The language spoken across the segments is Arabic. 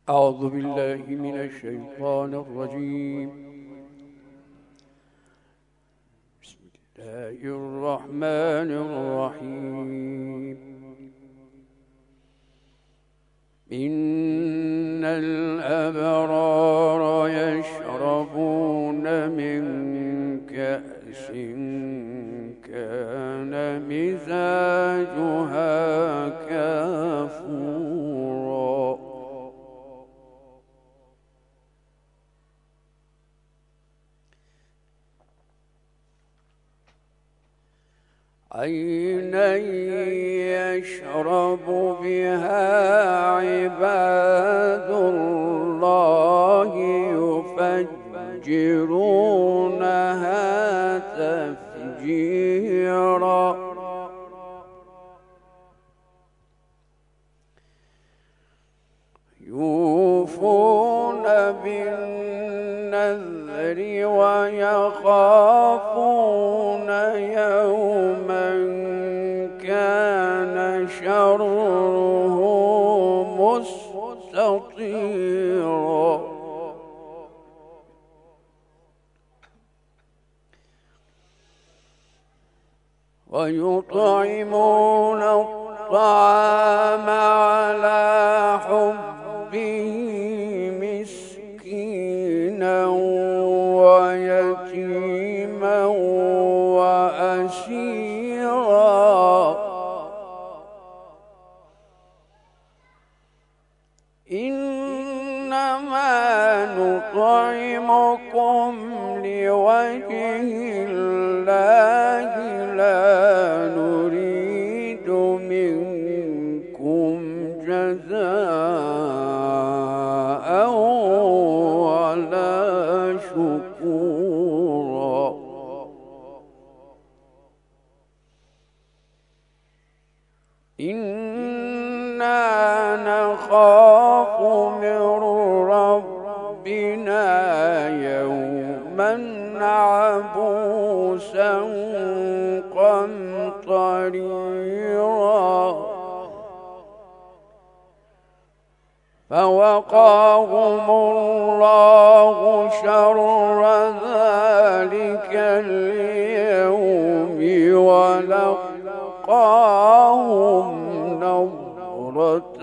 أعوذ بالله من الشيطان الرجيم. بسم الله الرحمن الرحيم. إن الأبرار يشربون من كأس كان مزاجها كافورا عينا يشرب بها عباد الله يفجرونها تفجيرا يوفون بالنذر ويخافون يوما كان شره مستطيرا ويطعمون الطعام على حبه مسكينا ويتيما وأسيرا إنما نطعمكم لوجه الله لا نريد منكم جزاء ولا شكورا إنا نخاف من ربنا يوما عبوسا قمطريرا فوقاهم الله شر ذلك اليوم ولقاهم نضرة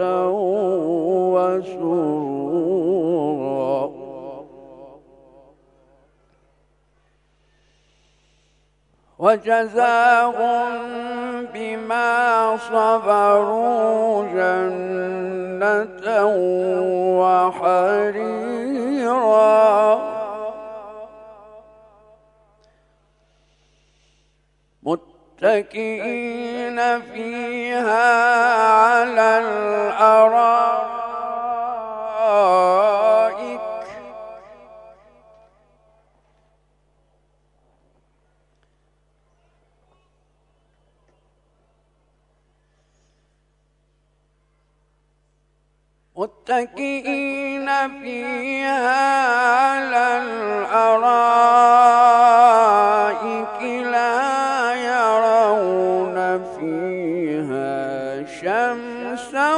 وسرورا وجزاهم بما صبروا جنة وحريرا متكئين فيها على الأرائك متكئين فيها على الأرائك لا يرون فيها شمسا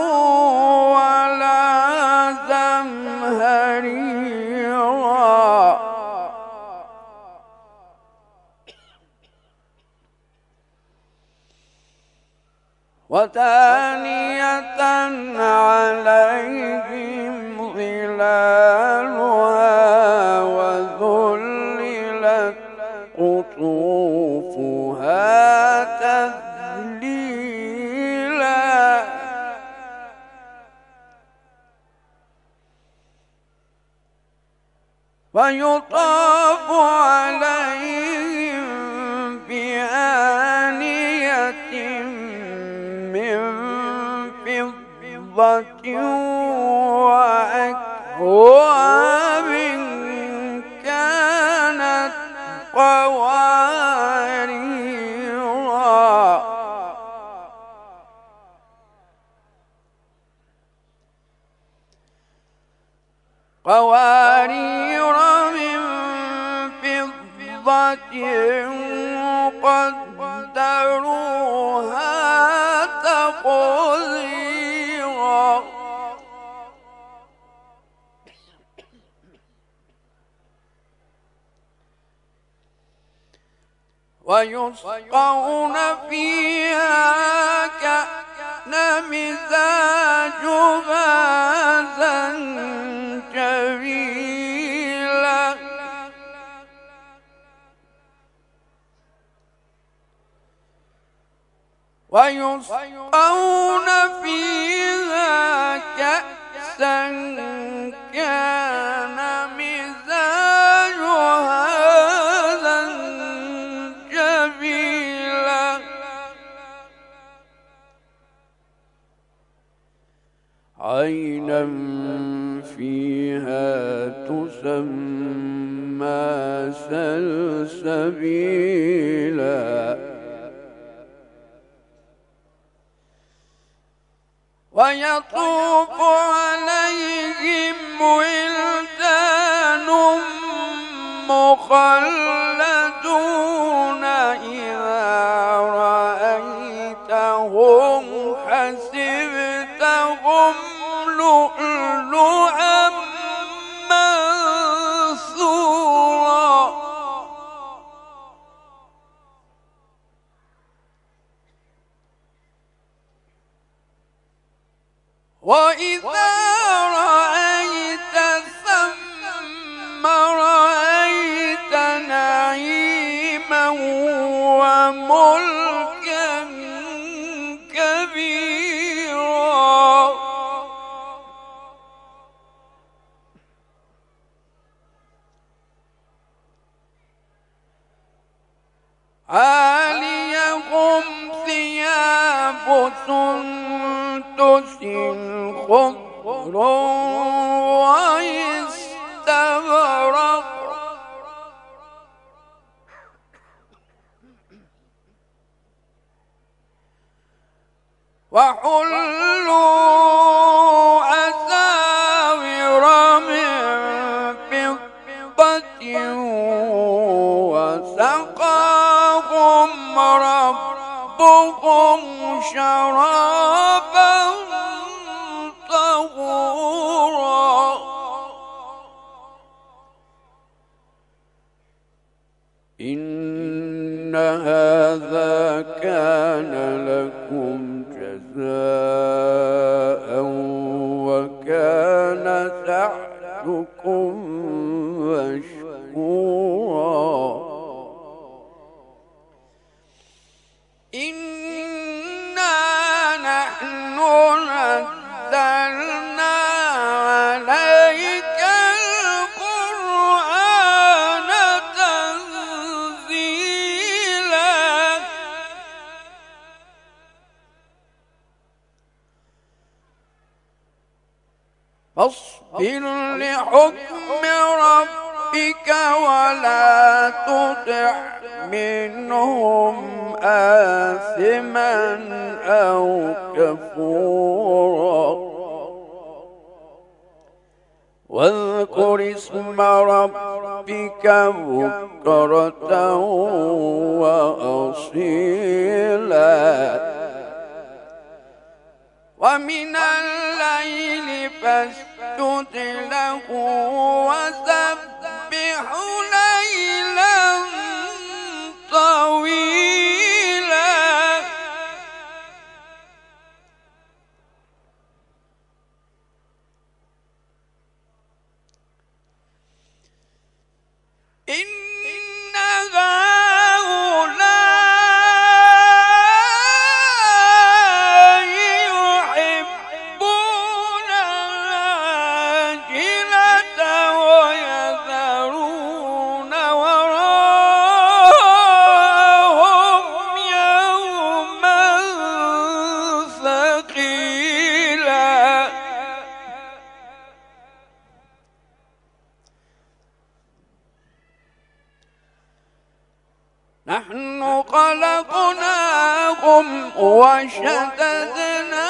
ولا زمهريرا ودانية عليهم ظلالها وذللت قطوفها تذليلا ويطاف عليهم بآنية من فضة وأكواب كانت قوارير من فضة قدروها تقديرا ويسقون فيها كأن مزاجها زنجبيلا ويسقون فيها كأسا كان مزاجها زنجبيلا عينا فيها تسمى سلسبيلا ويطوف عليهم ولدان مخلدون إذا رأيتهم حسبتهم لؤلؤا منثورا وإذا رأيت ثم رأيت نعيما وملكا كبيرا عاليهم ثياب سندس خضر واستبرق وحلوا أساور من فضة وسقاهم ربهم شرابا طهورا إن هذا كان لكم جزاء وكان سعيكم مشكورا إنا نحن نزلنا عليك القرآن تنزيلا فاصبر لحكم ربك ولا تطع منهم آثما أو كفورا واذكر اسم ربك بكرة وأصيلا ومن الليل فاسجد له وسبح ليلا طويلا إن هؤلاء يحبون العاجلة ويذرون وراءهم يوما ثقيلا نحن خلقناهم وشددنا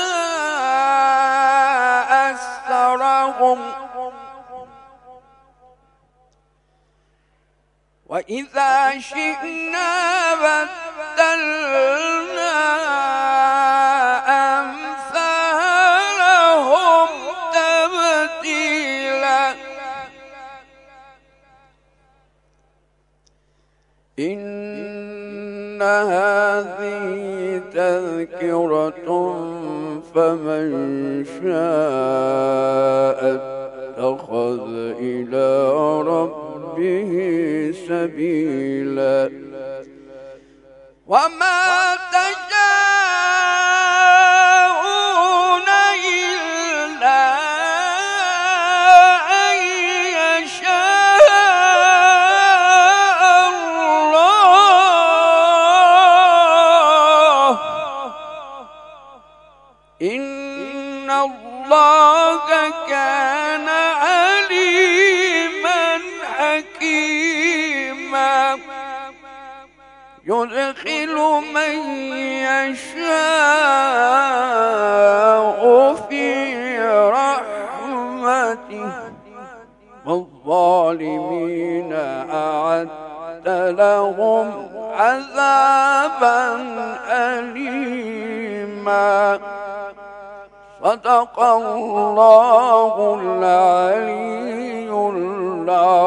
أسرهم وإذا شئنا بدلنا أمثالهم تبديلا إن إن هذه تذكرة فمن شاء اتخذ إلى ربه سبيلا وما تشاءون إلا أن يشاء الله إن الله كان عليما حكيما يدخل من يشاء في رحمته والظالمين أعد لهم عذابا أليما صدق الله العلي العظيم.